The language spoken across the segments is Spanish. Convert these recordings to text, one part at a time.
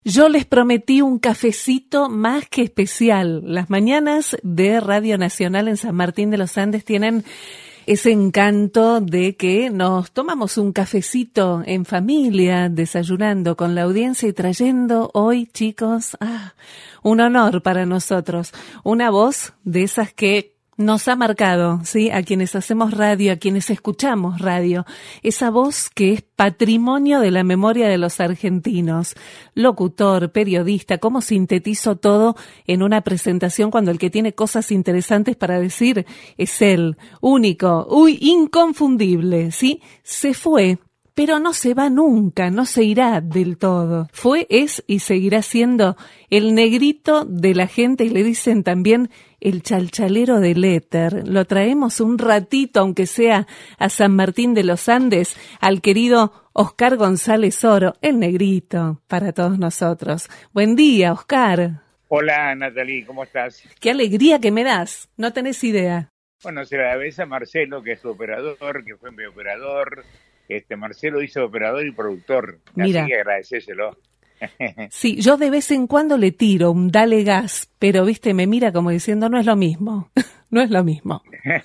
Yo les prometí un cafecito más que especial. Las mañanas de Radio Nacional en San Martín de los Andes tienen ese encanto de que nos tomamos un cafecito en familia, desayunando con la audiencia y trayendo hoy, chicos, un honor para nosotros. Una voz de esas que nos ha marcado, ¿sí? A quienes hacemos radio, a quienes escuchamos radio. Esa voz que es patrimonio de la memoria de los argentinos. Locutor, periodista, cómo sintetizo todo en una presentación cuando el que tiene cosas interesantes para decir es él. Único, inconfundible, ¿sí? Se fue, pero no se va nunca, no se irá del todo. Fue, es y seguirá siendo el negrito de la gente y le dicen también el chalchalero del éter. Lo traemos un ratito, aunque sea a San Martín de los Andes, al querido Oscar González Oro, el negrito, para todos nosotros. Buen día, Oscar. Hola, Natalie, ¿cómo estás? Qué alegría que me das, no tenés idea. Bueno, se la debes a Marcelo, que es tu operador, que fue mi operador. Marcelo hizo operador y productor, Mira. así que agradecéselo. Sí, yo de vez en cuando le tiro un dale gas, pero viste, me mira como diciendo no es lo mismo, no es lo mismo.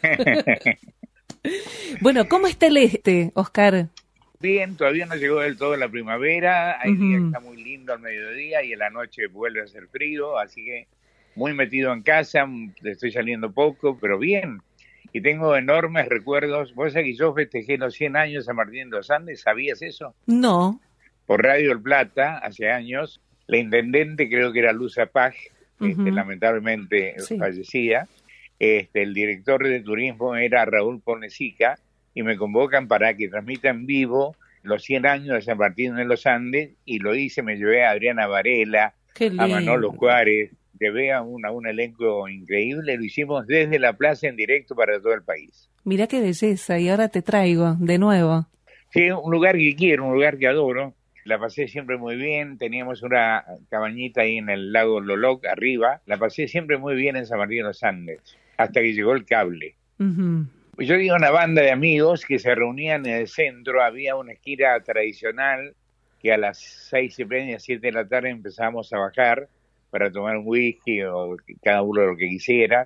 Bueno, ¿cómo está el Oscar? Bien, todavía no llegó del todo la primavera, hay días que está muy lindo al mediodía y en la noche vuelve a hacer frío, así que muy metido en casa, estoy saliendo poco, pero bien. Y tengo enormes recuerdos. Vos sabés que yo festejé los 100 años de San Martín de los Andes, ¿sabías eso? No. Por Radio El Plata, hace años, la intendente creo que era Luz Apag, lamentablemente fallecía, el director de turismo era Raúl Ponesica, y me convocan para que transmita en vivo los 100 años de San Martín de los Andes, y lo hice, me llevé a Adriana Varela, a Manolo Juárez, llevé a un elenco increíble, lo hicimos desde la plaza en directo para todo el país. Mirá qué belleza, y ahora te traigo de nuevo. Sí, un lugar que quiero, un lugar que adoro. La pasé siempre muy bien, teníamos una cabañita ahí en el lago Loloc, arriba. La pasé siempre muy bien en San Martín de los Andes, hasta que llegó el cable. Yo digo una banda de amigos que se reunían en el centro, había una esquina tradicional que a las 6:30, 7 de la tarde empezábamos a bajar para tomar un whisky o cada uno lo que quisiera.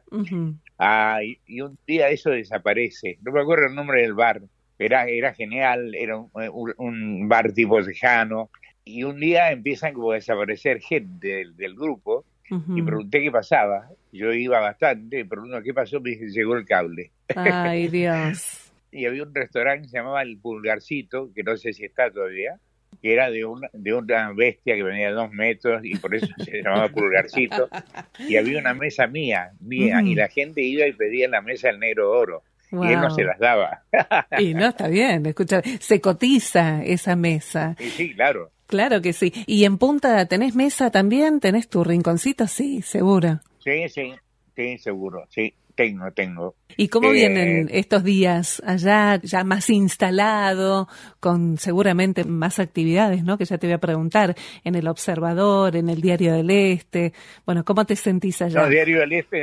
Y un día eso desaparece, no me acuerdo el nombre del bar. Era genial, era un bar tipo lejano, y un día empiezan como a desaparecer gente del grupo, y pregunté qué pasaba. Yo iba bastante, pero ¿qué pasó? Me dije, llegó el cable. Ay, Dios. Y había un restaurante que se llamaba El Pulgarcito, que no sé si está todavía, que era de una bestia que venía de 2 metros, y por eso se llamaba Pulgarcito, y había una mesa mía, y la gente iba y pedía la mesa del Negro Oro. Wow. Y él no se las daba. Y no, está bien, escucha, se cotiza esa mesa. Sí, claro. Claro que sí. ¿Y en Punta tenés mesa también? ¿Tenés tu rinconcito? Sí, seguro. Sí, seguro, sí. Tengo. ¿Y cómo vienen estos días allá, ya más instalado, con seguramente más actividades, ¿no? Que ya te voy a preguntar, en El Observador, en el Diario del Este. Bueno, ¿cómo te sentís allá? No, Diario del Este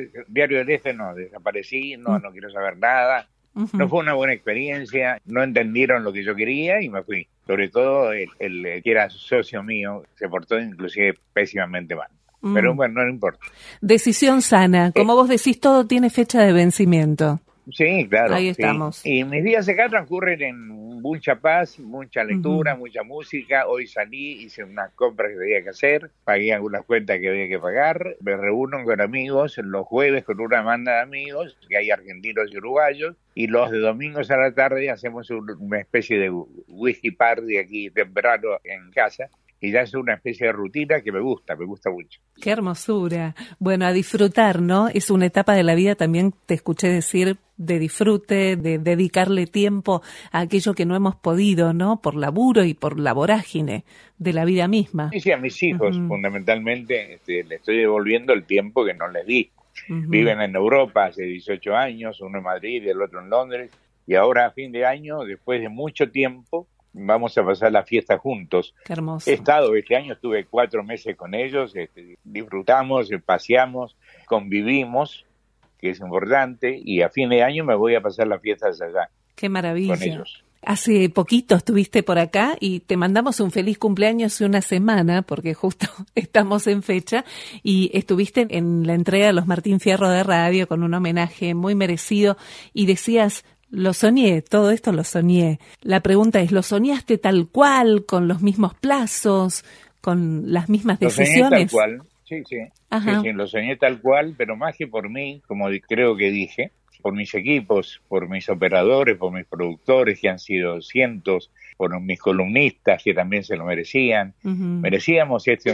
desaparecí, no quiero saber nada. No fue una buena experiencia, no entendieron lo que yo quería y me fui. Sobre todo el que era socio mío se portó inclusive pésimamente mal. Pero bueno, no importa. Decisión sana. Como vos decís, todo tiene fecha de vencimiento. Sí, claro. Ahí estamos. Y mis días acá transcurren en mucha paz, mucha lectura, mucha música. Hoy salí, hice unas compras que tenía que hacer, pagué algunas cuentas que había que pagar. Me reúno con amigos los jueves con una banda de amigos, que hay argentinos y uruguayos, y los de domingos a la tarde hacemos una especie de whisky party aquí temprano en casa. Y ya es una especie de rutina que me gusta mucho. ¡Qué hermosura! Bueno, a disfrutar, ¿no? Es una etapa de la vida, también te escuché decir, de disfrute, de dedicarle tiempo a aquello que no hemos podido, ¿no? Por laburo y por la vorágine de la vida misma. Sí, a mis hijos, fundamentalmente, le estoy devolviendo el tiempo que no les di. Viven en Europa hace 18 años, uno en Madrid y el otro en Londres, y ahora a fin de año, después de mucho tiempo, vamos a pasar la fiesta juntos. Qué hermoso. Este año estuve 4 meses con ellos, disfrutamos, paseamos, convivimos, que es importante, y a fin de año me voy a pasar las fiestas allá. Qué maravilla. Con ellos. Hace poquito estuviste por acá y te mandamos un feliz cumpleaños hace una semana, porque justo estamos en fecha, y estuviste en la entrega de los Martín Fierro de Radio con un homenaje muy merecido y decías, lo soñé, todo esto lo soñé. La pregunta es, ¿lo soñaste tal cual, con los mismos plazos, con las mismas decisiones? Lo soñé tal cual, sí. Ajá. Sí, lo soñé tal cual, pero más que por mí, como creo que dije, por mis equipos, por mis operadores, por mis productores, que han sido cientos, por mis columnistas, que también se lo merecían. Uh-huh. Merecíamos este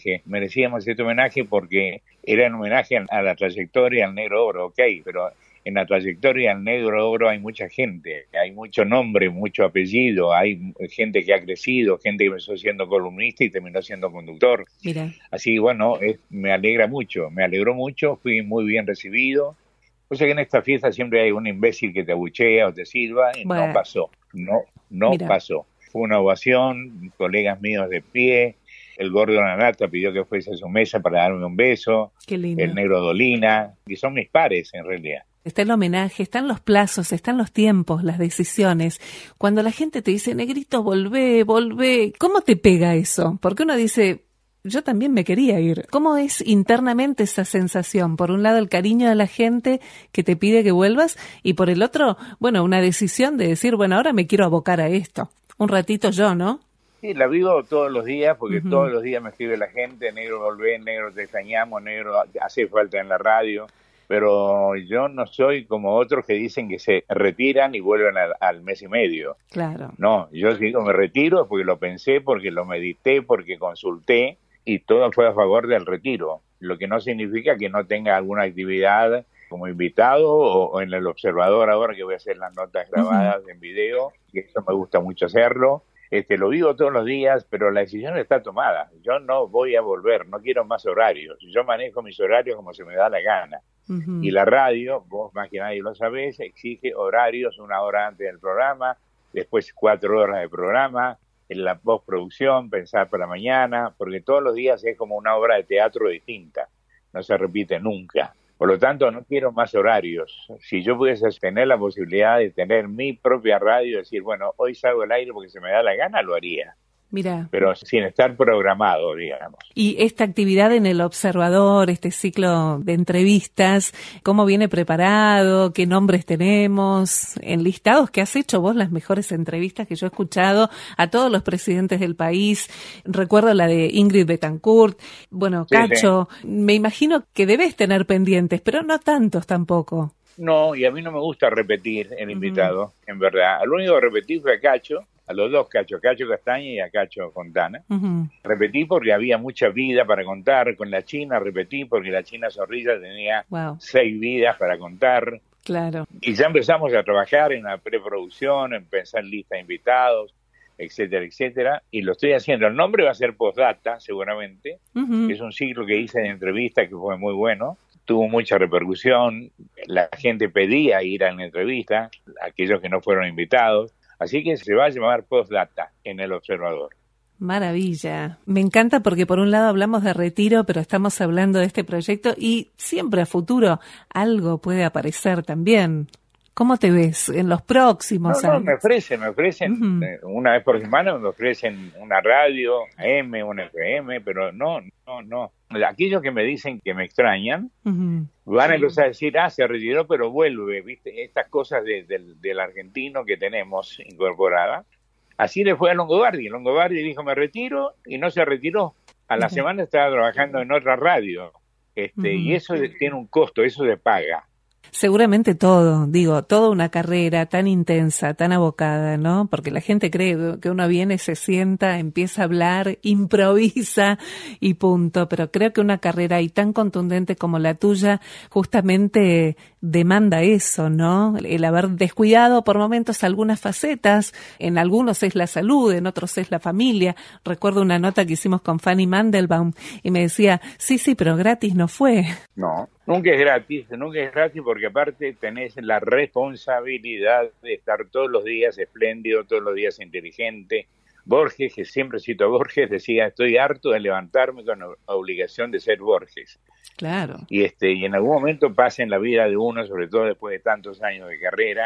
homenaje porque era un homenaje a la trayectoria al Negro Oro, ok, pero en la trayectoria al Negro Oro hay mucha gente, hay mucho nombre, mucho apellido, hay gente que ha crecido, gente que empezó siendo columnista y terminó siendo conductor. Mira. Así, bueno, me alegró mucho, fui muy bien recibido. O sea que en esta fiesta siempre hay un imbécil que te abuchea o te silba y bueno, no pasó, no pasó. Fue una ovación, colegas míos de pie, el Gordo Nanata pidió que fuese a su mesa para darme un beso, qué lindo. El Negro Dolina, y son mis pares en realidad. Está el homenaje, están los plazos, están los tiempos, las decisiones. Cuando la gente te dice, Negrito, volvé, ¿cómo te pega eso? Porque uno dice, yo también me quería ir. ¿Cómo es internamente esa sensación? Por un lado, el cariño de la gente que te pide que vuelvas y por el otro, bueno, una decisión de decir, bueno, ahora me quiero abocar a esto. Un ratito yo, ¿no? Sí, la vivo todos los días porque todos los días me escribe la gente, Negro, volvé, Negro, te extrañamos, Negro, hace falta en la radio. Pero yo no soy como otros que dicen que se retiran y vuelven al mes y medio. Claro. No, yo digo me retiro porque lo pensé, porque lo medité, porque consulté y todo fue a favor del retiro. Lo que no significa que no tenga alguna actividad como invitado o en el Observador ahora que voy a hacer las notas grabadas en video, que eso me gusta mucho hacerlo. Lo vivo todos los días, pero la decisión está tomada. Yo no voy a volver, no quiero más horarios. Yo manejo mis horarios como se me da la gana. Uh-huh. Y la radio, vos más que nadie lo sabés, exige horarios 1 hora antes del programa, después 4 horas de programa, en la postproducción, pensar para mañana, porque todos los días es como una obra de teatro distinta, no se repite nunca. Por lo tanto, no quiero más horarios. Si yo pudiese tener la posibilidad de tener mi propia radio, decir, bueno, hoy salgo al aire porque se me da la gana, lo haría. Mira. Pero sin estar programado, digamos. Y esta actividad en el Observador, este ciclo de entrevistas, ¿cómo viene preparado? ¿Qué nombres tenemos? Enlistados, que has hecho vos las mejores entrevistas que yo he escuchado a todos los presidentes del país. Recuerdo la de Ingrid Betancourt. Bueno, sí, Cacho, sí. Me imagino que debes tener pendientes, pero no tantos tampoco. No, y a mí no me gusta repetir el invitado, en verdad. Lo único que repetí fue a Cacho, a los dos Cacho Castaña y a Cacho Fontana. Uh-huh. Repetí porque había mucha vida para contar. Con la China repetí porque la China Zorrilla tenía 6 vidas para contar. Claro. Y ya empezamos a trabajar en la preproducción, en pensar lista de invitados, etcétera, etcétera. Y lo estoy haciendo. El nombre va a ser Postdata, seguramente. Uh-huh. Es un ciclo que hice de entrevistas que fue muy bueno. Tuvo mucha repercusión, la gente pedía ir a la entrevista, aquellos que no fueron invitados, así que se va a llamar Postdata en el Observador. Maravilla, me encanta porque por un lado hablamos de retiro, pero estamos hablando de este proyecto y siempre a futuro algo puede aparecer también. ¿Cómo te ves en los próximos años? Me ofrecen uh-huh. Una vez por semana me ofrecen una radio, AM, una FM, pero no. Aquellos que me dicen que me extrañan, uh-huh. van a empezar a decir, se retiró pero vuelve, ¿viste? Estas cosas del argentino que tenemos incorporada. Así le fue a Longobardi. Longobardi dijo, me retiro, y no se retiró. A la uh-huh. semana estaba trabajando en otra radio. Uh-huh. Y eso tiene un costo, eso se paga. Seguramente toda una carrera tan intensa, tan abocada, ¿no? Porque la gente cree que uno viene, se sienta, empieza a hablar, improvisa y punto. Pero creo que una carrera y tan contundente como la tuya justamente demanda eso, ¿no? El haber descuidado por momentos algunas facetas. En algunos es la salud, en otros es la familia. Recuerdo una nota que hicimos con Fanny Mandelbaum y me decía, sí, pero gratis no fue. No. Nunca es gratis porque aparte tenés la responsabilidad de estar todos los días espléndido, todos los días inteligente. Borges, que siempre cito a Borges, decía, estoy harto de levantarme con la obligación de ser Borges. Claro. Y en algún momento pasa en la vida de uno, sobre todo después de tantos años de carrera,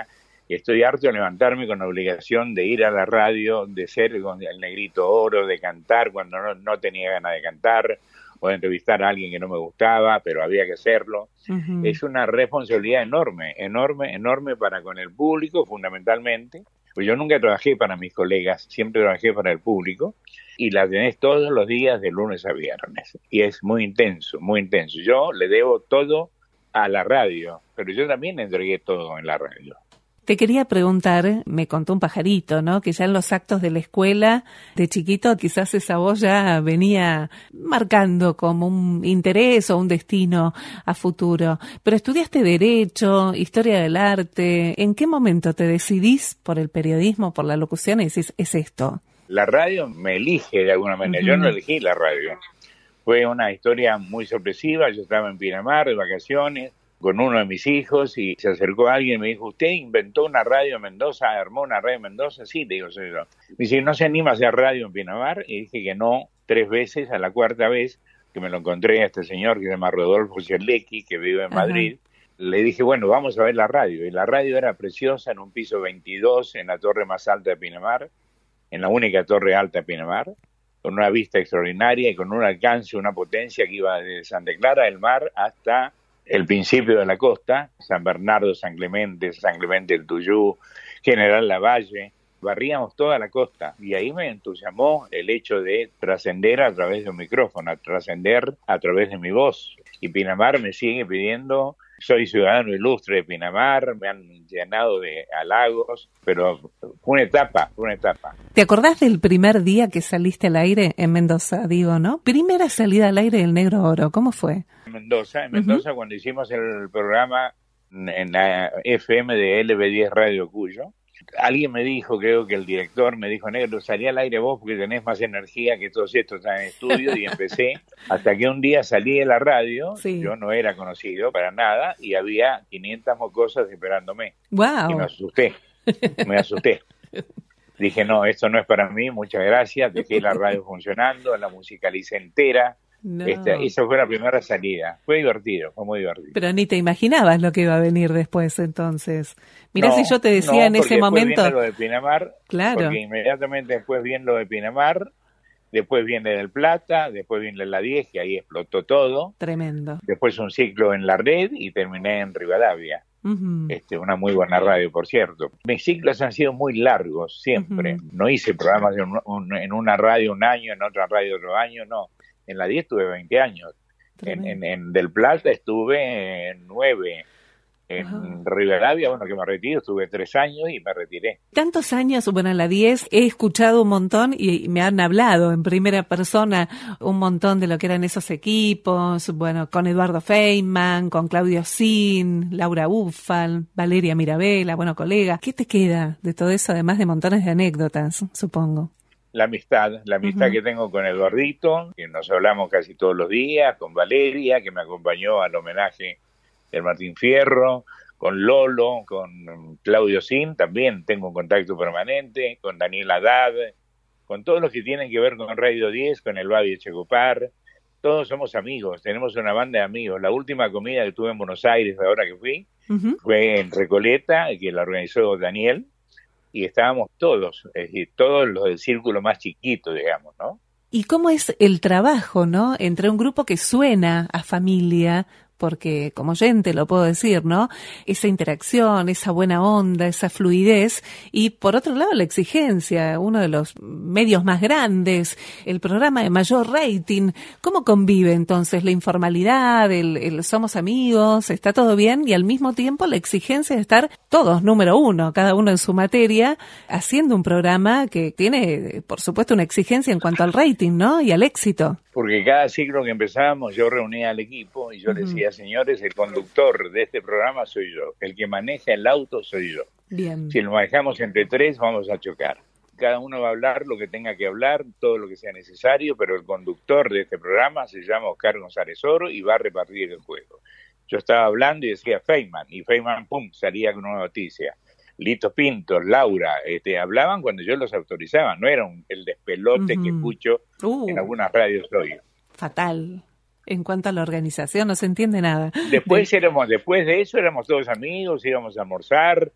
Estoy harto de levantarme con la obligación de ir a la radio, de ser con el negrito oro, de cantar cuando no tenía ganas de cantar, o de entrevistar a alguien que no me gustaba, pero había que hacerlo. Uh-huh. Es una responsabilidad enorme, enorme, enorme para con el público, fundamentalmente. Pues yo nunca trabajé para mis colegas, siempre trabajé para el público, y la tenés todos los días de lunes a viernes. Y es muy intenso, muy intenso. Yo le debo todo a la radio, pero yo también entregué todo en la radio. Te quería preguntar, me contó un pajarito, ¿no? Que ya en los actos de la escuela, de chiquito, quizás esa voz ya venía marcando como un interés o un destino a futuro. Pero estudiaste Derecho, Historia del Arte. ¿En qué momento te decidís por el periodismo, por la locución y decís, es esto? La radio me elige de alguna manera. Uh-huh. Yo no elegí la radio. Fue una historia muy sorpresiva. Yo estaba en Pinamar de vacaciones con uno de mis hijos y se acercó alguien y me dijo, ¿usted inventó una radio en Mendoza, armó una radio en Mendoza? Sí, le digo, soy yo. Me dice, ¿no se anima a hacer radio en Pinamar? Y dije que no, 3 veces, a la 4ª vez que me lo encontré a este señor que se llama Rodolfo Cerlecki, que vive en Madrid, le dije, bueno, vamos a ver la radio. Y la radio era preciosa en un piso 22, en la torre más alta de Pinamar, en la única torre alta de Pinamar, con una vista extraordinaria y con un alcance, una potencia que iba desde Santa Clara del Mar hasta el principio de la costa, San Bernardo, San Clemente del Tuyú, General Lavalle, barríamos toda la costa y ahí me entusiasmó el hecho de trascender a través de un micrófono, trascender a través de mi voz. Y Pinamar me sigue pidiendo, soy ciudadano ilustre de Pinamar, me han llenado de halagos, pero fue una etapa. ¿Te acordás del primer día que saliste al aire en Mendoza, digo, no? Primera salida al aire del Negro Oro, ¿cómo fue? En Mendoza, uh-huh. Cuando hicimos el programa en la FM de LB10 Radio Cuyo, alguien me dijo, creo que el director me dijo, Negro, salí al aire vos porque tenés más energía que todos estos están en estudio, y empecé, hasta que un día salí de la radio, sí. Yo no era conocido para nada, y había 500 mocosas esperándome. Wow. Y me asusté. Dije, no, esto no es para mí, muchas gracias, dejé la radio funcionando, la musikalice entera. No. Esa fue la primera salida. Fue divertido, fue muy divertido. Pero ni te imaginabas lo que iba a venir después, entonces. Mirá, si yo te decía en ese momento. Viene lo de Pinamar, claro. Porque inmediatamente después viene lo de Pinamar, después viene del Plata, después viene la 10, que ahí explotó todo. Tremendo. Después un ciclo en la red y terminé en Rivadavia. Uh-huh. Una muy buena radio, por cierto. Mis ciclos han sido muy largos, siempre. Uh-huh. No hice programas en una radio un año, en otra radio otro año, no. En la 10 estuve 20 años. En Del Plata estuve 9. En Rivadavia, bueno, que me retiro, estuve 3 años y me retiré. Tantos años, bueno, en la 10 he escuchado un montón y me han hablado en primera persona un montón de lo que eran esos equipos, bueno, con Eduardo Feynman, con Claudio Zin, Laura Ufal, Valeria Mirabella, bueno, colega. ¿Qué te queda de todo eso, además de montones de anécdotas, supongo? La amistad uh-huh. que tengo con Eduardito, que nos hablamos casi todos los días, con Valeria, que me acompañó al homenaje del Martín Fierro, con Lolo, con Claudio Zin, también tengo un contacto permanente, con Daniel Haddad, con todos los que tienen que ver con Radio 10, con el Babi Echecopar. Todos somos amigos, tenemos una banda de amigos. La última comida que tuve en Buenos Aires, ahora que fui, uh-huh. fue en Recoleta, que la organizó Daniel, y estábamos todos, es decir, todos los del círculo más chiquito, digamos, ¿no? ¿Y cómo es el trabajo, no? Entre un grupo que suena a familia, porque como oyente lo puedo decir, ¿no? Esa interacción, esa buena onda, esa fluidez, y por otro lado la exigencia, uno de los medios más grandes, el programa de mayor rating. ¿Cómo convive entonces la informalidad, el somos amigos, está todo bien, y al mismo tiempo la exigencia de estar todos número uno, cada uno en su materia, haciendo un programa que tiene, por supuesto, una exigencia en cuanto al rating, ¿no? Y al éxito? Porque cada ciclo que empezábamos yo reunía al equipo y yo les decía, señores, el conductor de este programa soy yo, el que maneja el auto soy yo. Bien. Si lo manejamos entre 3 vamos a chocar. Cada uno va a hablar lo que tenga que hablar, todo lo que sea necesario, pero el conductor de este programa se llama Oscar González Oro y va a repartir el juego. Yo estaba hablando y decía Feynman, y Feynman, pum, salía con una noticia. Lito Pinto, Laura, hablaban cuando yo los autorizaba, no era el despelote que escucho en algunas radios hoy. Fatal. En cuanto a la organización, no se entiende nada. Después de eso éramos todos amigos, íbamos a almorzar,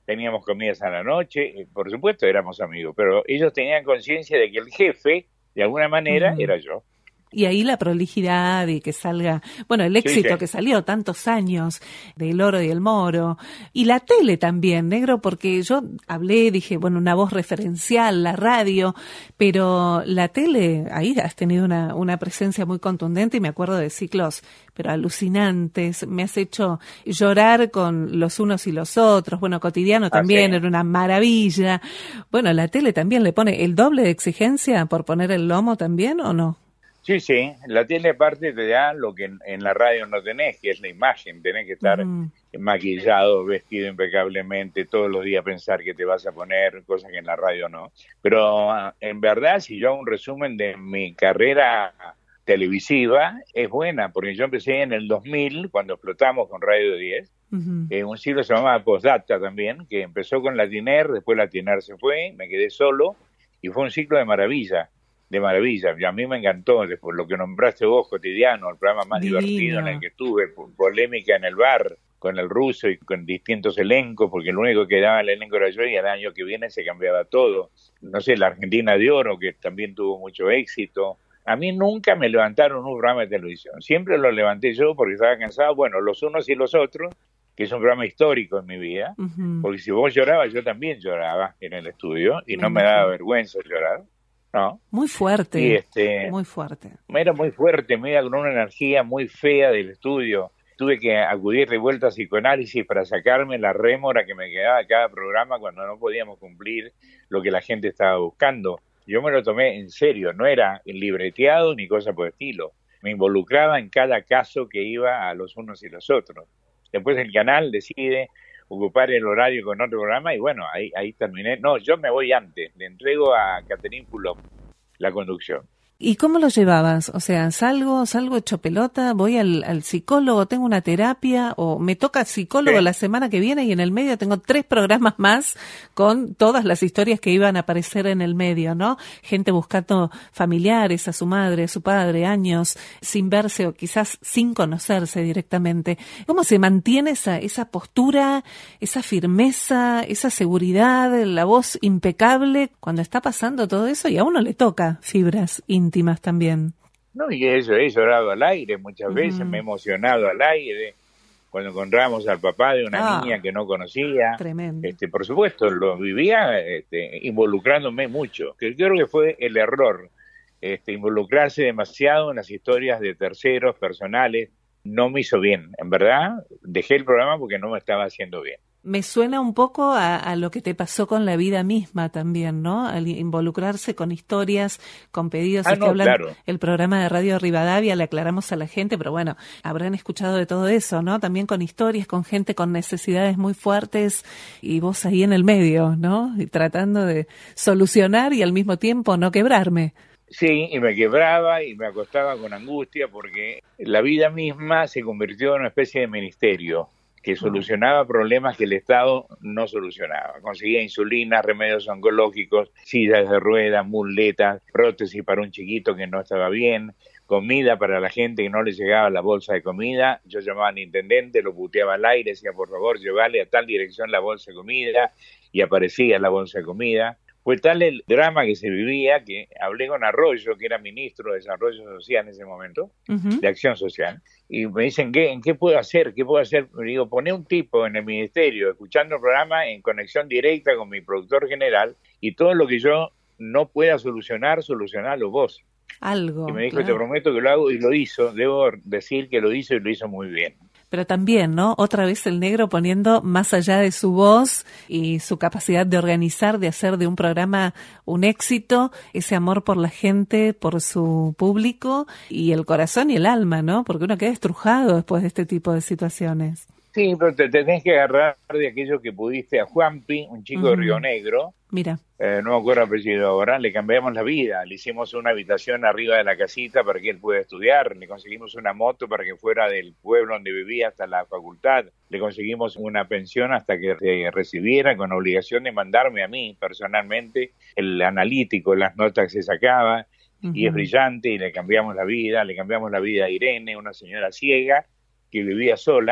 teníamos comidas a la noche, por supuesto éramos amigos, pero ellos tenían conciencia de que el jefe, de alguna manera, era yo. Y ahí la prolijidad y que salga, bueno, el éxito que salió tantos años del Oro y el Moro. Y la tele también, Negro, porque yo hablé, dije, bueno, una voz referencial, la radio, pero la tele, ahí has tenido una presencia muy contundente y me acuerdo de ciclos, pero alucinantes. Me has hecho llorar con los unos y los otros. Bueno, Cotidiano también era una maravilla. Bueno, la tele también le pone el doble de exigencia por poner el lomo también, ¿o no? Sí, sí, la tele aparte te da lo que en la radio no tenés, que es la imagen, tenés que estar maquillado, vestido impecablemente, todos los días pensar que te vas a poner, cosas que en la radio no. Pero en verdad, si yo hago un resumen de mi carrera televisiva, es buena, porque yo empecé en el 2000, cuando explotamos con Radio 10, un ciclo se llamaba Postdata también, que empezó con Latiner, después Latiner se fue, me quedé solo, y fue un ciclo de maravilla. Y a mí me encantó, después lo que nombraste vos, Cotidiano, el programa más divertido en el que estuve, polémica en el bar, con el ruso y con distintos elencos, porque el único que daba el elenco era yo, y el año que viene se cambiaba todo. No sé, la Argentina de Oro, que también tuvo mucho éxito. A mí nunca me levantaron un programa de televisión, siempre lo levanté yo porque estaba cansado, bueno, Los Unos y los Otros, que es un programa histórico en mi vida, porque si vos llorabas, yo también lloraba en el estudio, y no me daba vergüenza llorar. No. Muy fuerte, muy fuerte. Era muy fuerte, me iba con una energía muy fea del estudio. Tuve que acudir de vuelta a psicoanálisis para sacarme la rémora que me quedaba de cada programa cuando no podíamos cumplir lo que la gente estaba buscando. Yo me lo tomé en serio, no era libreteado ni cosa por el estilo. Me involucraba en cada caso que iba a Los Unos y los Otros. Después el canal decide ocupar el horario con otro programa y bueno, ahí terminé. No, yo me voy antes, le entrego a Catherine Fulop la conducción. ¿Y cómo lo llevabas? O sea, salgo hecho pelota, voy al psicólogo, tengo una terapia, o me toca psicólogo la semana que viene y en el medio tengo 3 programas más con todas las historias que iban a aparecer en el medio, ¿no? Gente buscando familiares, a su madre, a su padre, años sin verse o quizás sin conocerse directamente. ¿Cómo se mantiene esa postura, esa firmeza, esa seguridad, la voz impecable cuando está pasando todo eso y a uno le toca fibras íntimas también? No, y eso, he llorado al aire muchas veces, me he emocionado al aire, cuando encontramos al papá de una niña que no conocía. Tremendo. Por supuesto, lo vivía involucrándome mucho, que creo que fue el error, involucrarse demasiado en las historias de terceros, personales, no me hizo bien, en verdad, dejé el programa porque no me estaba haciendo bien. Me suena un poco a lo que te pasó con la vida misma también, ¿no? Al involucrarse con historias, con pedidos. Claro. El programa de Radio Rivadavia, le aclaramos a la gente, pero bueno, habrán escuchado de todo eso, ¿no? También con historias, con gente con necesidades muy fuertes y vos ahí en el medio, ¿no? Y tratando de solucionar y al mismo tiempo no quebrarme. Sí, y me quebraba y me acostaba con angustia porque la vida misma se convirtió en una especie de ministerio que solucionaba problemas que el Estado no solucionaba. Conseguía insulina, remedios oncológicos, sillas de ruedas, muletas, prótesis para un chiquito que no estaba bien, comida para la gente que no le llegaba la bolsa de comida. Yo llamaba al intendente, lo puteaba al aire, decía, por favor, llevale a tal dirección la bolsa de comida, y aparecía la bolsa de comida. Fue tal el drama que se vivía que hablé con Arroyo, que era ministro de Desarrollo Social en ese momento, de Acción Social, y me dicen, ¿en qué puedo hacer? ¿Qué puedo hacer? Me digo, poné un tipo en el ministerio, escuchando el programa en conexión directa con mi productor general, y todo lo que yo no pueda solucionarlo vos. Algo. Y me dijo, te prometo que lo hago, y lo hizo. Debo decir que lo hizo y lo hizo muy bien. Pero también, ¿no? Otra vez el Negro poniendo más allá de su voz y su capacidad de organizar, de hacer de un programa un éxito, ese amor por la gente, por su público y el corazón y el alma, ¿no? Porque uno queda estrujado después de este tipo de situaciones. Sí, pero te tenés que agarrar de aquello que pudiste a Juanpi, un chico de Río Negro. Mira. No me acuerdo el apellido ahora, le cambiamos la vida, le hicimos una habitación arriba de la casita para que él pueda estudiar, le conseguimos una moto para que fuera del pueblo donde vivía hasta la facultad, le conseguimos una pensión hasta que recibiera, con obligación de mandarme a mí personalmente el analítico, las notas que se sacaba, y es brillante, y le cambiamos la vida a Irene, una señora ciega que vivía sola,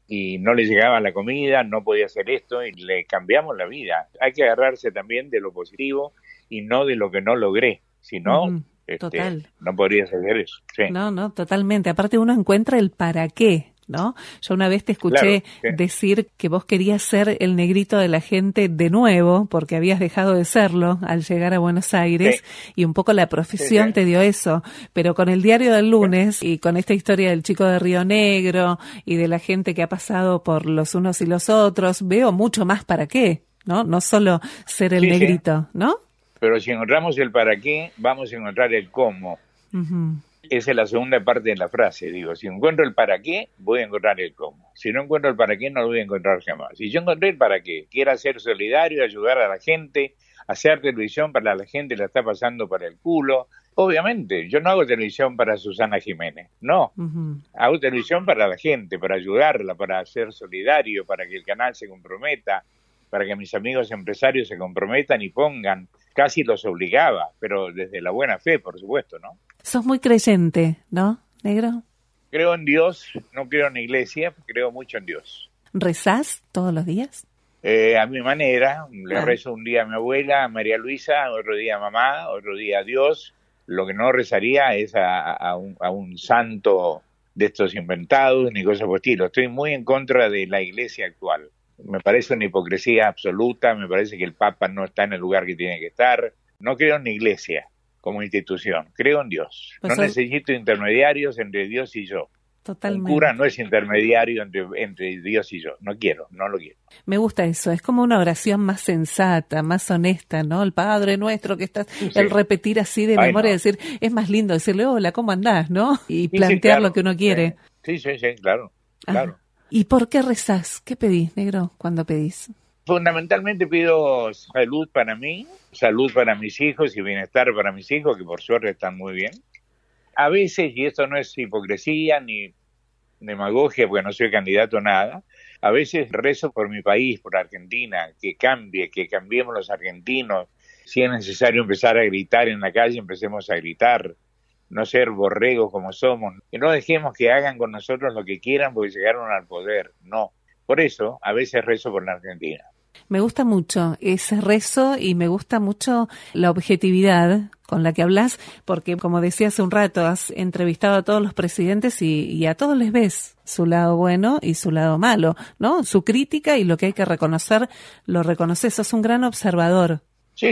y no le llegaba la comida, no podía hacer esto y le cambiamos la vida. Hay que agarrarse también de lo positivo y no de lo que no logré, si no, Total. no podrías hacer eso. Sí. No, totalmente. Aparte uno encuentra el para qué, ¿no? Yo una vez te escuché decir que vos querías ser el negrito de la gente de nuevo, porque habías dejado de serlo al llegar a Buenos Aires, y un poco la profesión te dio eso. Pero con el diario del lunes y con esta historia del chico de Río Negro y de la gente que ha pasado por los unos y los otros, veo mucho más para qué, ¿no? No solo ser el negrito, ¿no? Pero si encontramos el para qué, vamos a encontrar el cómo. Esa es la segunda parte de la frase. Digo, si encuentro el para qué, voy a encontrar el cómo. Si no encuentro el para qué, no lo voy a encontrar jamás. Si yo encontré el para qué, quiero ser solidario, ayudar a la gente, hacer televisión para la gente que la está pasando para el culo. Obviamente, yo no hago televisión para Susana Jiménez, no. Hago televisión para la gente, para ayudarla, para ser solidario, para que el canal se comprometa, para que mis amigos empresarios se comprometan y pongan. Casi los obligaba, pero desde la buena fe, por supuesto, ¿no? Sos muy creyente, ¿no, negro? Creo en Dios, no creo en la iglesia, creo mucho en Dios. ¿Rezás todos los días? A mi manera, le rezo un día a mi abuela, a María Luisa, otro día a mamá, otro día a Dios. Lo que no rezaría es a un santo de estos inventados ni cosas por el estilo. Estoy muy en contra de la iglesia actual. Me parece una hipocresía absoluta, me parece que el Papa no está en el lugar que tiene que estar. No creo en la iglesia como institución, creo en Dios. No necesito intermediarios entre Dios y yo. Totalmente. Un cura no es intermediario entre Dios y yo. No lo quiero. Me gusta eso, es como una oración más sensata, más honesta, ¿no? El Padre Nuestro que estás, el repetir así de memoria, decir, es más lindo decirle, hola, ¿cómo andás? ¿No? Y plantear lo que uno quiere. Sí, claro. ¿Y por qué rezás? ¿Qué pedís, negro, cuando pedís? Fundamentalmente pido salud para mí, salud para mis hijos y bienestar para mis hijos, que por suerte están muy bien. A veces, y esto no es hipocresía ni demagogia, porque no soy candidato a nada, a veces rezo por mi país, por Argentina, que cambie, que cambiemos los argentinos. Si es necesario empezar a gritar en la calle, empecemos a gritar. No ser borregos como somos, que no dejemos que hagan con nosotros lo que quieran porque llegaron al poder, no. Por eso, a veces rezo por la Argentina. Me gusta mucho ese rezo y me gusta mucho la objetividad con la que hablas, porque como decía hace un rato, has entrevistado a todos los presidentes y a todos les ves su lado bueno y su lado malo, ¿no? Su crítica y lo que hay que reconocer, lo reconoces, sos un gran observador. Sí.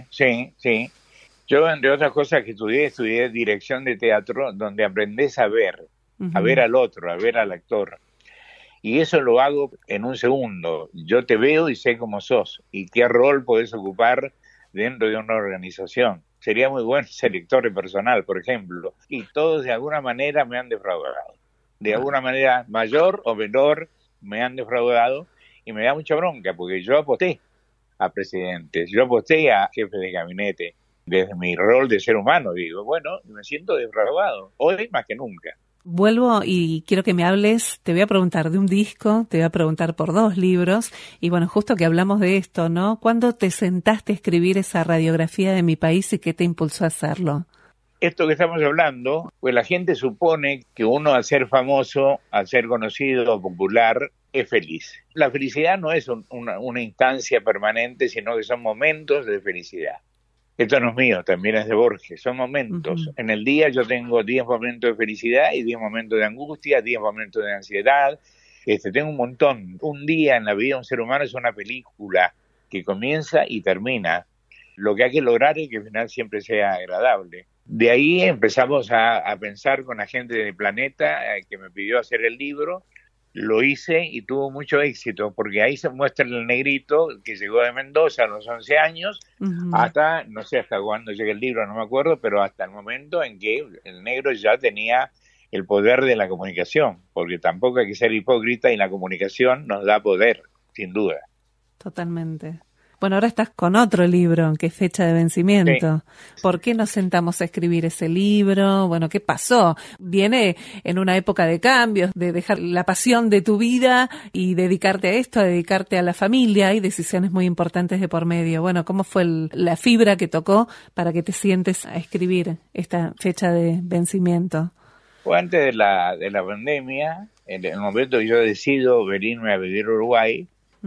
Yo, entre otras cosas que estudié dirección de teatro, donde aprendés a ver al otro, a ver al actor. Y eso lo hago en un segundo. Yo te veo y sé cómo sos y qué rol podés ocupar dentro de una organización. Sería muy bueno ser director de personal, por ejemplo. Y todos de alguna manera me han defraudado. De alguna manera mayor o menor me han defraudado y me da mucha bronca porque yo aposté a presidentes, yo aposté a jefes de gabinete. Desde mi rol de ser humano, digo, bueno, me siento defraudado, hoy más que nunca. Vuelvo y quiero que me hables, te voy a preguntar de un disco, te voy a preguntar por 2 libros, y bueno, justo que hablamos de esto, ¿no? ¿Cuándo te sentaste a escribir esa radiografía de mi país y qué te impulsó a hacerlo? Esto que estamos hablando, pues la gente supone que uno al ser famoso, al ser conocido o popular, es feliz. La felicidad no es una instancia permanente, sino que son momentos de felicidad. Esto no es mío, también es de Borges, son momentos. En el día yo tengo 10 momentos de felicidad y 10 momentos de angustia, 10 momentos de ansiedad. Tengo un montón. Un día en la vida de un ser humano es una película que comienza y termina. Lo que hay que lograr es que al final siempre sea agradable. De ahí empezamos a pensar con la gente del Planeta que me pidió hacer el libro. Lo hice y tuvo mucho éxito, porque ahí se muestra el negrito que llegó de Mendoza a los 11 años, hasta, no sé hasta cuándo llega el libro, no me acuerdo, pero hasta el momento en que el negro ya tenía el poder de la comunicación, porque tampoco hay que ser hipócrita y la comunicación nos da poder, sin duda. Totalmente. Bueno, ahora estás con otro libro, que es Fecha de Vencimiento. Sí. ¿Por qué nos sentamos a escribir ese libro? Bueno, ¿qué pasó? Viene en una época de cambios, de dejar la pasión de tu vida y dedicarte a esto, a dedicarte a la familia. Hay decisiones muy importantes de por medio. Bueno, ¿cómo fue la fibra que tocó para que te sientes a escribir esta Fecha de Vencimiento? Fue antes de la pandemia. en el momento que yo decido venirme a vivir a Uruguay,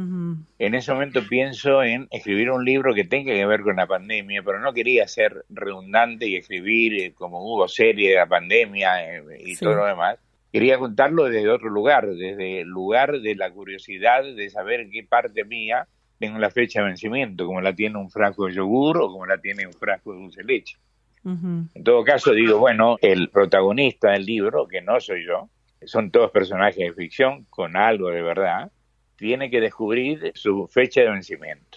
en ese momento pienso en escribir un libro que tenga que ver con la pandemia, pero no quería ser redundante y escribir como hubo serie de la pandemia y todo lo demás. Quería contarlo desde otro lugar, desde el lugar de la curiosidad de saber en qué parte mía tengo la fecha de vencimiento, como la tiene un frasco de yogur o como la tiene un frasco de dulce de leche. En todo caso, digo, bueno, el protagonista del libro, que no soy yo, son todos personajes de ficción con algo de verdad, tiene que descubrir su fecha de vencimiento.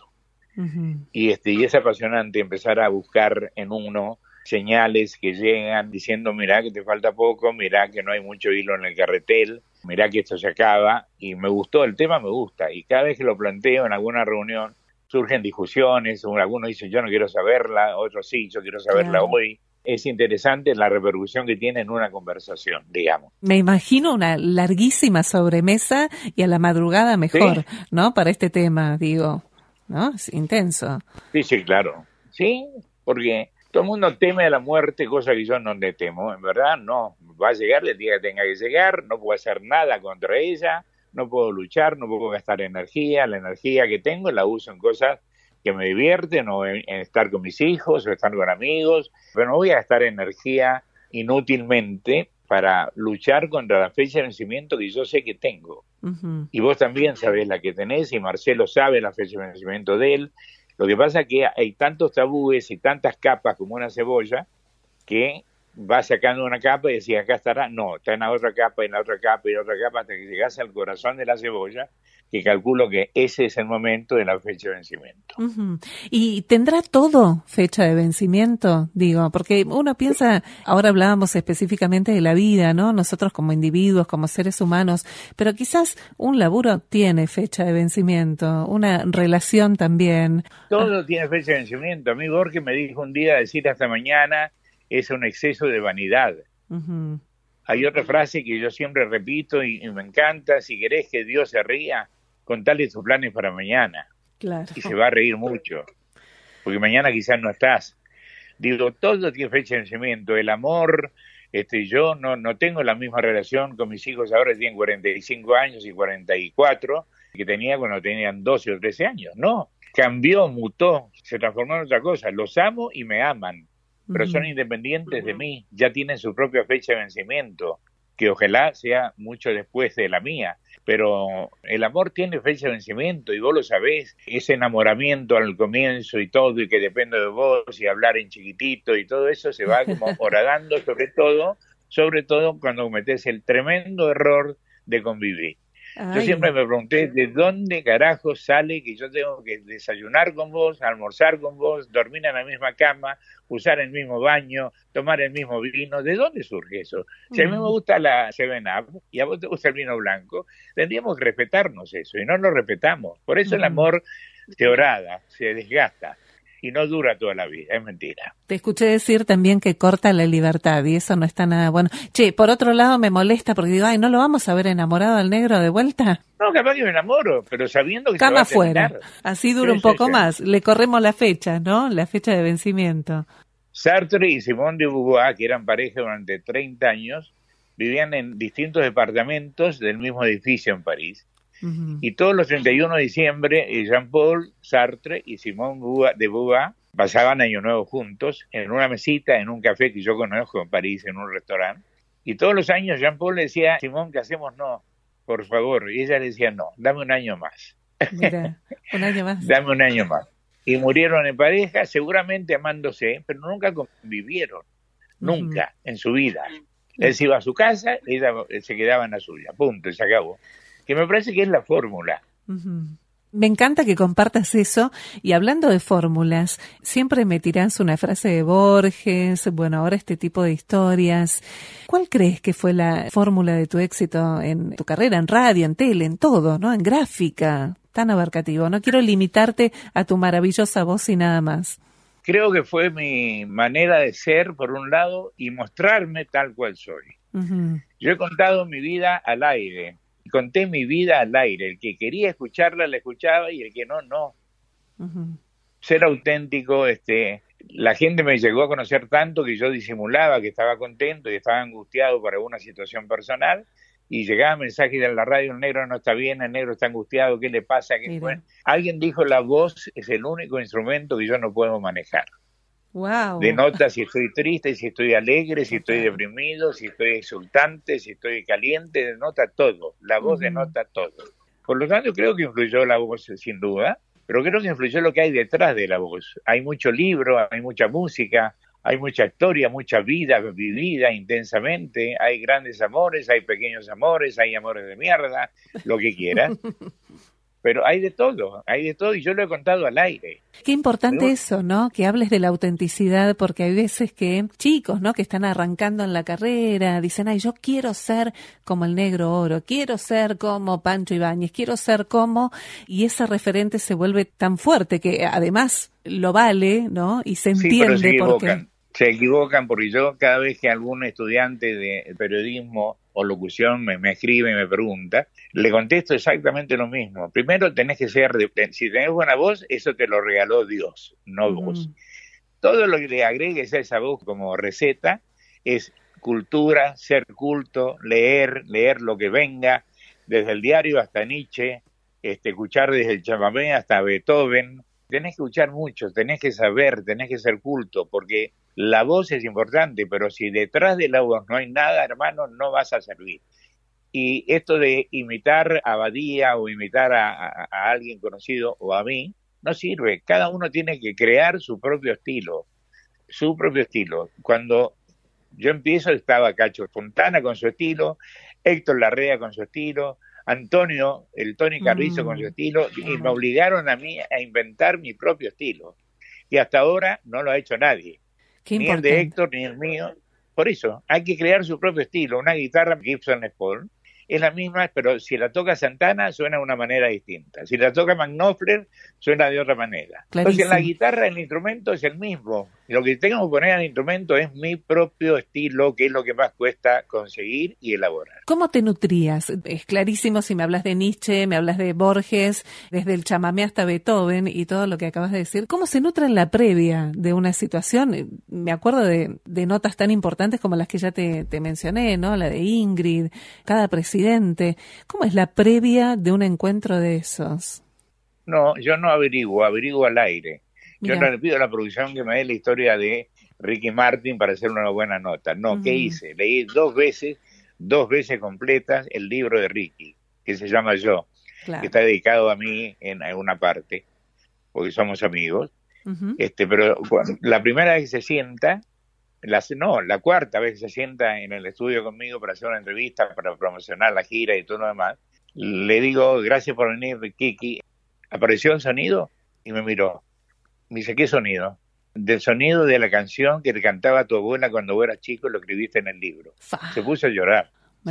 Y es apasionante empezar a buscar en uno señales que llegan diciendo, mirá que te falta poco, mirá que no hay mucho hilo en el carretel, mirá que esto se acaba. Y me gustó, el tema me gusta. Y cada vez que lo planteo en alguna reunión, surgen discusiones, algunos dicen, yo no quiero saberla, otros sí, yo quiero saberla hoy. Es interesante la repercusión que tiene en una conversación, digamos. Me imagino una larguísima sobremesa y a la madrugada mejor, ¿sí? ¿No? Para este tema, digo, ¿no? Es intenso. Sí, claro. Sí, porque todo el mundo teme a la muerte, cosa que yo no le temo. En verdad, no. Va a llegar el día que tenga que llegar, no puedo hacer nada contra ella, no puedo luchar, no puedo gastar energía. La energía que tengo la uso en cosas que me divierten, o en estar con mis hijos, o estar con amigos, pero no voy a gastar energía inútilmente para luchar contra la fecha de vencimiento que yo sé que tengo. Y vos también sabés la que tenés, y Marcelo sabe la fecha de vencimiento de él. Lo que pasa es que hay tantos tabúes y tantas capas como una cebolla que vas sacando una capa y decís, acá estará. No, está en la otra capa, en la otra capa y en la otra capa, hasta que llegás al corazón de la cebolla, que calculo que ese es el momento de la fecha de vencimiento. ¿Y tendrá todo fecha de vencimiento? Digo, porque uno piensa, ahora hablábamos específicamente de la vida, ¿no? Nosotros como individuos, como seres humanos, pero quizás un laburo tiene fecha de vencimiento, una relación también. Todo tiene fecha de vencimiento. A mí Borges me dijo un día, decir hasta mañana es un exceso de vanidad. Hay otra frase que yo siempre repito y me encanta: si querés que Dios se ría, contale tus planes para mañana. Claro. Y se va a reír mucho, porque mañana quizás no estás. Digo, todo tiene fecha de vencimiento. El amor, yo no tengo la misma relación con mis hijos ahora, que tienen 45 años y 44, que tenía cuando tenían 12 o 13 años. No, cambió, mutó, se transformó en otra cosa. Los amo y me aman, pero son independientes de mí, ya tienen su propia fecha de vencimiento, que ojalá sea mucho después de la mía. Pero el amor tiene fecha de vencimiento y vos lo sabés. Ese enamoramiento al comienzo y todo, y que depende de vos, y hablar en chiquitito y todo eso, se va como horadando, sobre todo cuando cometés el tremendo error de convivir. Yo siempre me pregunté, ¿de dónde carajo sale que yo tengo que desayunar con vos, almorzar con vos, dormir en la misma cama, usar el mismo baño, tomar el mismo vino? ¿De dónde surge eso? Si a mí me gusta la 7-Up y a vos te gusta el vino blanco, tendríamos que respetarnos eso, y no lo respetamos. Por eso el amor se horada, se desgasta y no dura toda la vida, es mentira. Te escuché decir también que corta la libertad, y eso no está nada bueno. Che, por otro lado me molesta porque digo, ¿no lo vamos a ver enamorado al negro de vuelta? No, capaz que me enamoro, pero sabiendo que cama se va a terminar. Fuera, así dura un poco más. Le corremos la fecha, ¿no? La fecha de vencimiento. Sartre y Simone de Beauvoir, que eran pareja durante 30 años, vivían en distintos departamentos del mismo edificio en París. Y todos los 31 de diciembre, Jean-Paul Sartre y Simone de Beauvoir pasaban Año Nuevo juntos en una mesita, en un café que yo conozco en París, en un restaurante. Y todos los años Jean-Paul le decía, Simone, ¿qué hacemos? No, por favor. Y ella le decía, no, dame un año más. Mira, un año más. Dame un año más. Y murieron en pareja, seguramente amándose, pero nunca convivieron. Nunca en su vida. Él se iba a su casa, ella se quedaba en la suya. Punto, y se acabó. Que me parece que es la fórmula. Me encanta que compartas eso. Y hablando de fórmulas, siempre me tirás una frase de Borges, bueno, ahora este tipo de historias. ¿Cuál crees que fue la fórmula de tu éxito en tu carrera, en radio, en tele, en todo, ¿no? En gráfica, tan abarcativo. No quiero limitarte a tu maravillosa voz y nada más. Creo que fue mi manera de ser, por un lado, y mostrarme tal cual soy. Yo he contado mi vida al aire. Conté mi vida al aire. El que quería escucharla, la escuchaba, y el que no, no. Ser auténtico, la gente me llegó a conocer tanto que yo disimulaba que estaba contento y estaba angustiado por alguna situación personal, y llegaba mensajes de la radio: el negro no está bien, el negro está angustiado, ¿qué le pasa? Bueno, alguien dijo: la voz es el único instrumento que yo no puedo manejar. Wow. Denota si estoy triste, si estoy alegre, si estoy deprimido, si estoy exultante, si estoy caliente, denota todo. La voz denota todo. Por lo tanto, creo que influyó la voz, sin duda, pero creo que influyó lo que hay detrás de la voz. Hay mucho libro, hay mucha música, hay mucha historia, mucha vida vivida intensamente, hay grandes amores, hay pequeños amores, hay amores de mierda, lo que quieras. Pero hay de todo, y yo lo he contado al aire. Qué importante eso, ¿no? Que hables de la autenticidad, porque hay veces que chicos, ¿no? Que están arrancando en la carrera, dicen: ay, yo quiero ser como el Negro Oro, quiero ser como Pancho Ibáñez, quiero ser como... Y ese referente se vuelve tan fuerte que además lo vale, ¿no? Y se entiende Se equivocan porque yo, cada vez que algún estudiante de periodismo o locución me escribe y me pregunta, le contesto exactamente lo mismo. Primero, tenés que ser, si tenés buena voz, eso te lo regaló Dios, no vos. Todo lo que le agregues a esa voz como receta es cultura, ser culto, leer lo que venga, desde el diario hasta Nietzsche, escuchar desde el chamamé hasta Beethoven. Tenés que escuchar mucho, tenés que saber, tenés que ser culto, porque la voz es importante, pero si detrás de la voz no hay nada, hermano, no vas a servir. Y esto de imitar a Badía o imitar a alguien conocido o a mí, no sirve. Cada uno tiene que crear su propio estilo, Cuando yo empiezo, estaba Cacho Fontana con su estilo, Héctor Larrea con su estilo, Antonio, el Tony Carrizo con su estilo, y me obligaron a mí a inventar mi propio estilo. Y hasta ahora no lo ha hecho nadie. Ni el de Héctor, ni el mío. Por eso, hay que crear su propio estilo. Una guitarra Gibson Les Paul es la misma, pero si la toca Santana suena de una manera distinta. Si la toca Knopfler suena de otra manera. Clarísimo. Entonces en la guitarra el instrumento es el mismo. Lo que tengo que poner al instrumento es mi propio estilo, que es lo que más cuesta conseguir y elaborar. ¿Cómo te nutrías? Es clarísimo si me hablas de Nietzsche, me hablas de Borges, desde el chamamé hasta Beethoven y todo lo que acabas de decir. ¿Cómo se nutre en la previa de una situación? Me acuerdo de notas tan importantes como las que ya te mencioné, ¿no? La de Ingrid, cada presidente. ¿Cómo es la previa de un encuentro de esos? No, yo no averiguo al aire. Yo no le pido a la producción que me dé la historia de Ricky Martin para hacer una buena nota. No, ¿qué hice? Leí dos veces completas el libro de Ricky, que se llama Yo, que está dedicado a mí en alguna parte, porque somos amigos. Pero la primera vez que se sienta, la cuarta vez que se sienta en el estudio conmigo para hacer una entrevista, para promocionar la gira y todo lo demás, le digo: gracias por venir, Kiki. Apareció el sonido y me miró. Me dice: ¿qué sonido? Del sonido de la canción que le cantaba a tu abuela cuando vos eras chico, lo escribiste en el libro. Se puso a llorar.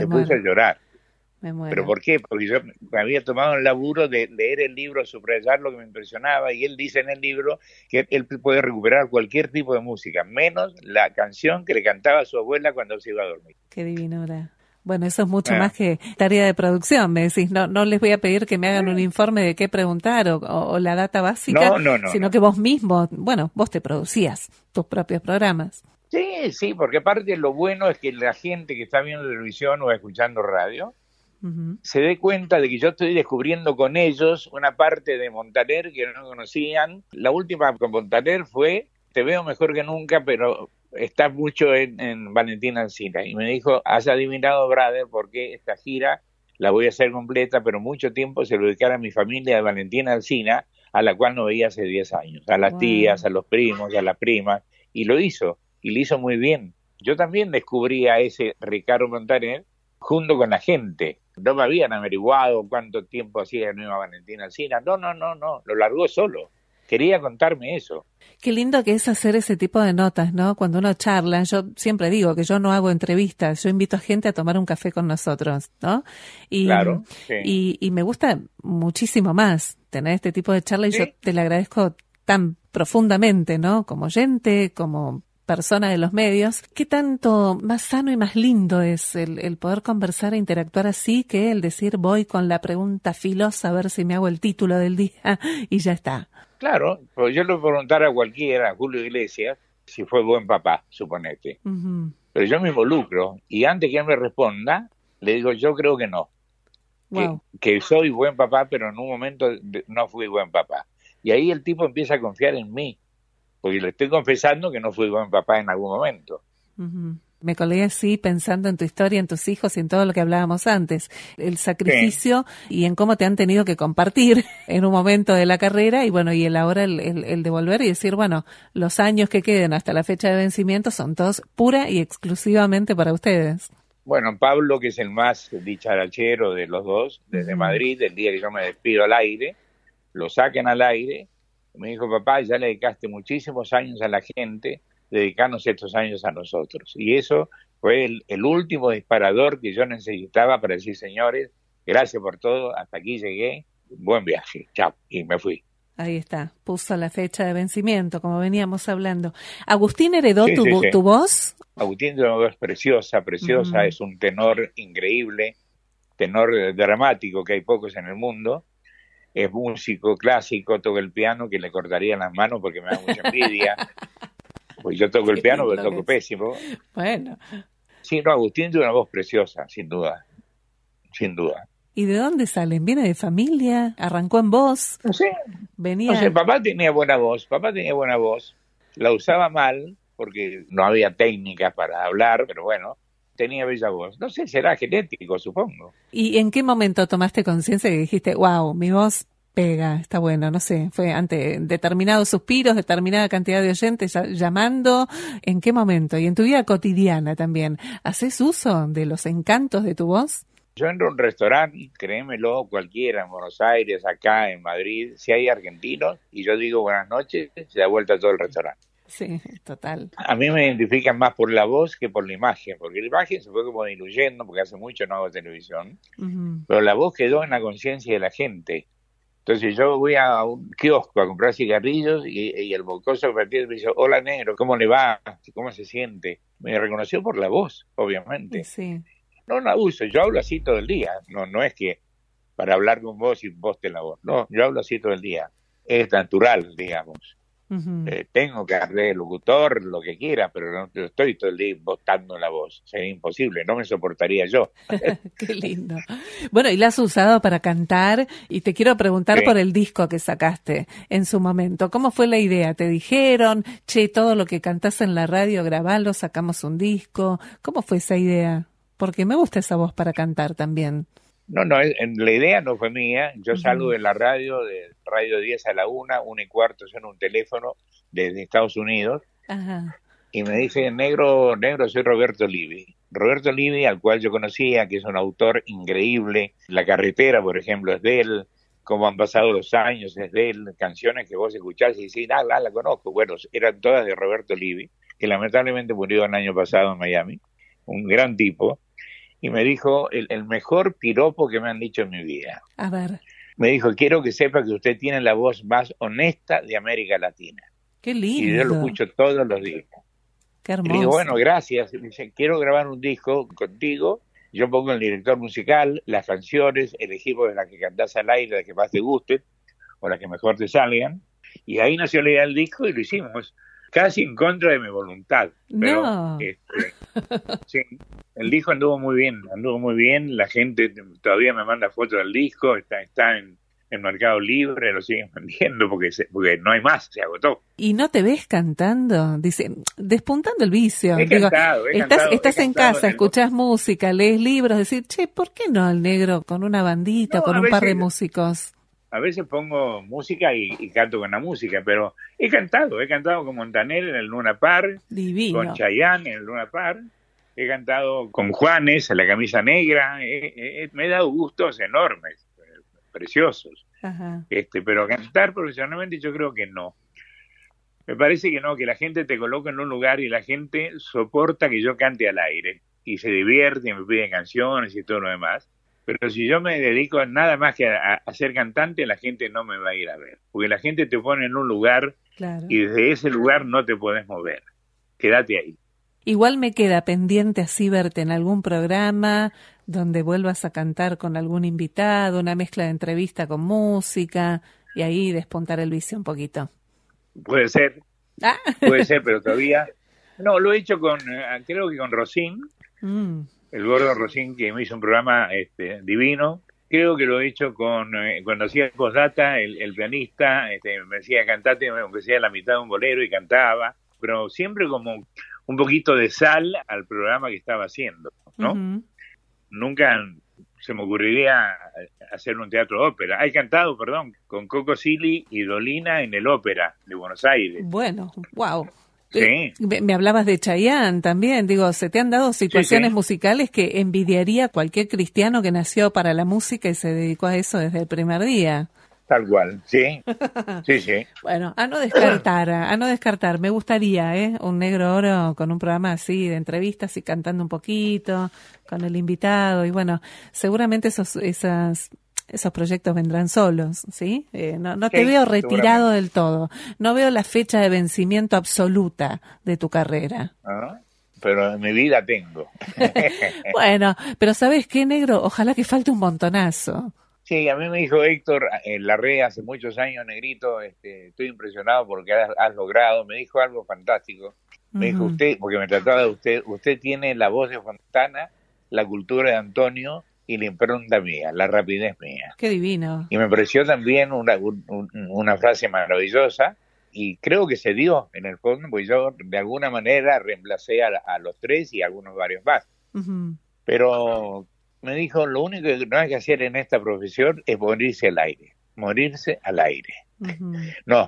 Me muero. ¿Pero por qué? Porque yo me había tomado el laburo de leer el libro, subrayar lo que me impresionaba, y él dice en el libro que él puede recuperar cualquier tipo de música, menos la canción que le cantaba a su abuela cuando se iba a dormir. Qué divinura. Bueno, eso es mucho más que tarea de producción, me decís. No les voy a pedir que me hagan un informe de qué preguntar o la data básica, sino que vos mismo, vos te producías tus propios programas. Sí, porque aparte lo bueno es que la gente que está viendo televisión o escuchando radio se dé cuenta de que yo estoy descubriendo con ellos una parte de Montaner que no conocían. La última con Montaner fue: te veo mejor que nunca, pero estás mucho en Valentina Alsina. Y me dijo: has adivinado, brother, porque esta gira la voy a hacer completa, pero mucho tiempo se lo dedicará a mi familia de Valentina Alsina, a la cual no veía hace 10 años. A las tías, a los primos, a las primas. Y lo hizo muy bien. Yo también descubrí a ese Ricardo Montaner junto con la gente. No me habían averiguado cuánto tiempo hacía que no iba a Valentina Alsina. No, lo largó solo. Quería contarme eso. Qué lindo que es hacer ese tipo de notas, ¿no? Cuando uno charla, yo siempre digo que yo no hago entrevistas, yo invito a gente a tomar un café con nosotros, ¿no? Claro, sí. Y me gusta muchísimo más tener este tipo de charla y yo te le agradezco tan profundamente, ¿no? Como oyente, como persona de los medios. ¿Qué tanto más sano y más lindo es el poder conversar e interactuar así que el decir voy con la pregunta filosa a ver si me hago el título del día y ya está? Claro, pues yo le puedo preguntar a cualquiera, a Julio Iglesias, si fue buen papá, suponete. Pero yo me involucro y antes que él me responda, Le digo, yo creo que no. Wow. Que soy buen papá, pero en un momento no fui buen papá. Y ahí el tipo empieza a confiar en mí, porque le estoy confesando que no fui buen papá en algún momento. Uh-huh. Me colgué así pensando en tu historia, en tus hijos y en todo lo que hablábamos antes. El sacrificio y en cómo te han tenido que compartir en un momento de la carrera y bueno, y ahora el de volver y decir, bueno, los años que queden hasta la fecha de vencimiento son todos pura y exclusivamente para ustedes. Bueno, Pablo, que es el más dicharachero de los dos, desde Madrid, el día que yo me despido al aire, lo sacan al aire, me dijo, papá, ya le dedicaste muchísimos años a la gente, dedicarnos estos años a nosotros. Y eso fue el último disparador que yo necesitaba para decir, señores, gracias por todo, hasta aquí llegué, buen viaje, chao, y me fui. Ahí está, puso la fecha de vencimiento, como veníamos hablando. ¿Agustín heredó Sí. tu voz? Agustín tiene una voz preciosa, es un tenor increíble, tenor dramático, que hay pocos en el mundo. Es músico clásico, toca el piano, que le cortaría las manos porque me da mucha envidia. Pues yo toco el piano, pero toco pésimo. Bueno. Sí, no, Agustín tiene una voz preciosa, sin duda. Sin duda. ¿Y de dónde salen? ¿Viene de familia? ¿Arrancó en voz? No sé. Venía... No sé, papá tenía buena voz. La usaba mal, porque no había técnicas para hablar, pero bueno, tenía bella voz. No sé, será genético, supongo. ¿Y en qué momento tomaste conciencia que dijiste, wow, mi voz pega, está bueno? No sé, fue ante determinados suspiros, determinada cantidad de oyentes llamando. ¿En qué momento? Y en tu vida cotidiana también, ¿haces uso de los encantos de tu voz? Yo entro a un restaurante, créemelo, cualquiera, en Buenos Aires, acá, en Madrid, si hay argentinos, y yo digo buenas noches, se da vuelta todo el restaurante. Sí, total. A mí me identifican más por la voz que por la imagen, porque la imagen se fue como diluyendo, porque hace mucho no hago televisión, pero la voz quedó en la conciencia de la gente. Entonces yo voy a un kiosco a comprar cigarrillos y el mocoso me dice, hola negro, ¿cómo le va? ¿Cómo se siente? Me reconoció por la voz, obviamente. Sí. No la uso, yo hablo así todo el día, no es que para hablar con vos y vos te la voz, no, yo hablo así todo el día, es natural, digamos. Tengo que hacer de locutor, lo que quiera, pero no estoy todo el día botando la voz, sería imposible, no me soportaría yo. Qué lindo. Bueno, y la has usado para cantar y te quiero preguntar por el disco que sacaste en su momento. ¿Cómo fue la idea? ¿Te dijeron, che, todo lo que cantás en la radio, grabalo, sacamos un disco? ¿Cómo fue esa idea? Porque me gusta esa voz para cantar también. No, la idea no fue mía. Yo salgo de la radio, de Radio 10 a la 1:15, suena un teléfono desde Estados Unidos. Ajá. Y me dice, negro, soy Roberto Livi. Roberto Livi, al cual yo conocía, que es un autor increíble. La carretera, por ejemplo, es de él. Como han pasado los años, es de él. Canciones que vos escuchás y decís, la conozco. Bueno, eran todas de Roberto Livi, que lamentablemente murió el año pasado en Miami. Un gran tipo. Y me dijo el mejor piropo que me han dicho en mi vida. A ver. Me dijo, quiero que sepa que usted tiene la voz más honesta de América Latina. Qué lindo. Y yo lo escucho todos los días. Qué hermoso. Y digo, bueno, gracias. Y me dice, quiero grabar un disco contigo. Yo pongo el director musical, las canciones, elegimos de las que cantás al aire, las que más te gusten, o las que mejor te salgan. Y ahí nació la idea del disco y lo hicimos. Casi en contra de mi voluntad. Pero, no. Sí, el disco anduvo muy bien, la gente todavía me manda fotos del disco, está en Mercado Libre, lo siguen vendiendo porque no hay más, se agotó. ¿Y no te ves cantando? Dice, despuntando el vicio. He cantado, estás en casa, escuchás música, lees libros, decir, che, ¿por qué no el negro con una bandita, con un par de músicos? A veces pongo música y canto con la música, pero he cantado con Montaner en el Luna Park, divino, con Chayanne en el Luna Park, he cantado con Juanes en La Camisa Negra, me he dado gustos enormes, preciosos. Ajá. Pero cantar profesionalmente yo creo que no. Me parece que no, que la gente te coloca en un lugar y la gente soporta que yo cante al aire y se divierte y me pide canciones y todo lo demás. Pero si yo me dedico nada más que a ser cantante, la gente no me va a ir a ver. Porque la gente te pone en un lugar y desde ese lugar no te podés mover. Quédate ahí. Igual me queda pendiente así verte en algún programa donde vuelvas a cantar con algún invitado, una mezcla de entrevista con música y ahí despuntar el vicio un poquito. Puede ser, pero todavía... No, lo he hecho creo que con Rosín. el Gordo Rosín, que me hizo un programa divino. Creo que lo he hecho con, cuando hacía Postdata, el pianista me decía cantate, aunque sea la mitad de un bolero, y cantaba, pero siempre como un poquito de sal al programa que estaba haciendo, ¿no? Uh-huh. Nunca se me ocurriría hacer un teatro de ópera. He cantado, con Coco Silly y Dolina en el Ópera de Buenos Aires. Bueno, wow. Sí. Me hablabas de Chayanne también, digo, se te han dado situaciones sí. musicales que envidiaría cualquier cristiano que nació para la música y se dedicó a eso desde el primer día. Tal cual, sí, sí. Bueno, a no descartar, me gustaría, un Negro Oro con un programa así de entrevistas y cantando un poquito, con el invitado, y bueno, seguramente esos proyectos vendrán solos, ¿sí? No te veo retirado del todo, no veo la fecha de vencimiento absoluta de tu carrera. ¿Ah? Pero en mi vida tengo. Bueno, pero ¿sabes qué, Negro? Ojalá que falte un montonazo. Sí, a mí me dijo Héctor Larrea hace muchos años, Negrito, estoy impresionado porque has logrado, me dijo algo fantástico. Me dijo usted, porque me trataba de usted tiene la voz de Fontana, la cultura de Antonio y la impronta mía, la rapidez mía. Qué divino. Y me pareció también una frase maravillosa, y creo que se dio en el fondo, porque yo de alguna manera reemplacé a los tres y a varios más. Uh-huh. Pero me dijo, lo único que no hay que hacer en esta profesión es morirse al aire. Uh-huh.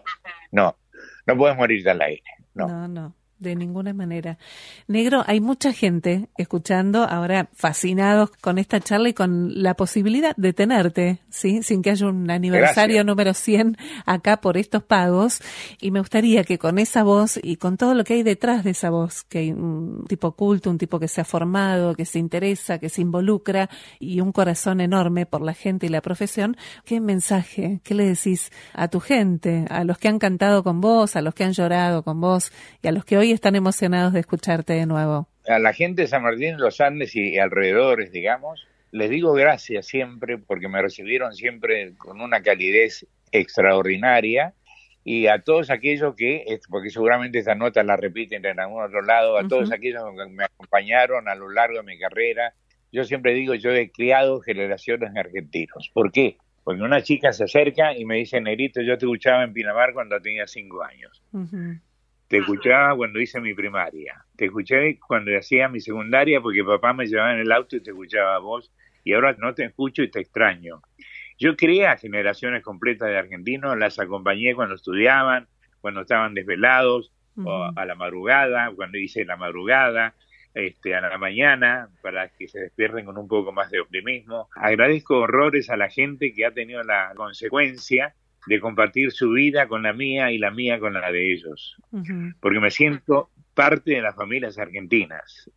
No puedes morirte al aire. No, de ninguna manera. Negro, hay mucha gente escuchando ahora fascinados con esta charla y con la posibilidad de tenerte, ¿sí? Sin que haya un aniversario número 100 acá por estos pagos. Y me gustaría que con esa voz y con todo lo que hay detrás de esa voz, que hay un tipo culto, un tipo que se ha formado, que se interesa, que se involucra y un corazón enorme por la gente y la profesión, ¿qué mensaje, qué le decís a tu gente, a los que han cantado con vos, a los que han llorado con vos y a los que hoy están emocionados de escucharte de nuevo? A la gente de San Martín de los Andes y alrededores, digamos, les digo gracias siempre porque me recibieron siempre con una calidez extraordinaria, y a todos aquellos porque seguramente esta nota la repiten en algún otro lado, a todos aquellos que me acompañaron a lo largo de mi carrera. Yo siempre digo, yo he criado generaciones de argentinos. ¿Por qué? Porque una chica se acerca y me dice, Negrito, yo te escuchaba en Pinamar cuando tenía 5 años. Uh-huh. Te escuchaba cuando hice mi primaria, te escuché cuando hacía mi secundaria porque papá me llevaba en el auto y te escuchaba a vos, y ahora no te escucho y te extraño. Yo crié a generaciones completas de argentinos, las acompañé cuando estudiaban, cuando estaban desvelados, o a la madrugada, cuando hice la madrugada, a la mañana, para que se despierten con un poco más de optimismo. Agradezco horrores a la gente que ha tenido la consecuencia de compartir su vida con la mía y la mía con la de ellos. Uh-huh. Porque me siento parte de las familias argentinas,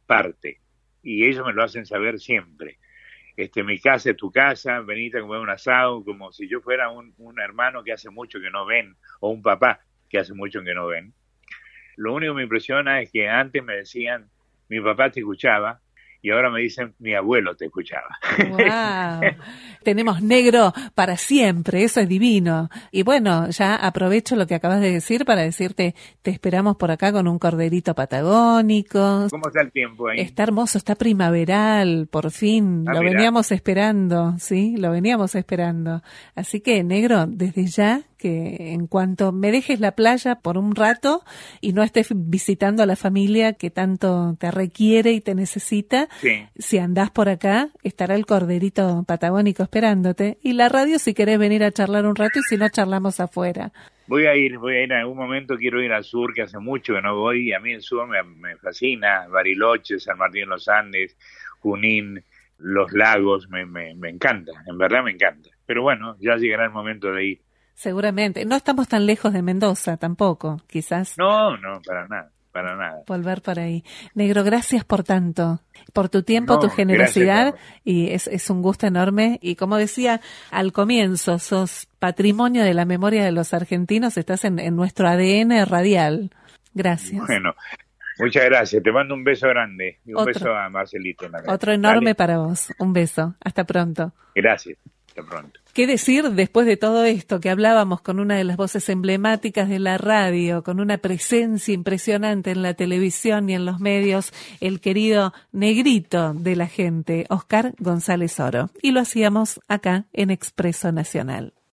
y ellos me lo hacen saber siempre. Mi casa es tu casa, venite a comer un asado, como si yo fuera un hermano que hace mucho que no ven, o un papá que hace mucho que no ven. Lo único que me impresiona es que antes me decían, mi papá te escuchaba, y ahora me dicen, mi abuelo te escuchaba. ¡Wow! Tenemos Negro para siempre, eso es divino. Y bueno, ya aprovecho lo que acabas de decir para decirte, te esperamos por acá con un corderito patagónico. ¿Cómo está el tiempo ahí? Está hermoso, está primaveral, por fin. Lo veníamos esperando, ¿sí? Lo veníamos esperando. Así que, Negro, desde ya, que en cuanto me dejes la playa por un rato y no estés visitando a la familia que tanto te requiere y te necesita, sí. Si andás por acá, estará el corderito patagónico esperándote, y la radio si querés venir a charlar un rato, y si no, charlamos afuera. Voy a ir en algún momento, quiero ir al sur, que hace mucho que no voy, y a mí el sur me fascina, Bariloche, San Martín de los Andes, Junín, los lagos, me encanta, en verdad me encanta. Pero bueno, ya llegará el momento de ir. Seguramente. No estamos tan lejos de Mendoza tampoco, quizás. No, para nada. Volver por ahí. Negro, gracias por tanto, por tu tiempo, tu generosidad, y es un gusto enorme. Y como decía al comienzo, sos patrimonio de la memoria de los argentinos, estás en nuestro ADN radial. Gracias. Bueno, muchas gracias. Te mando un beso grande y un beso a Marcelito. Otro enorme. Dale. Para vos. Un beso. Hasta pronto. Gracias. Hasta pronto. ¿Qué decir después de todo esto que hablábamos con una de las voces emblemáticas de la radio, con una presencia impresionante en la televisión y en los medios, el querido negrito de la gente, Oscar González Oro? Y lo hacíamos acá en Expreso Nacional.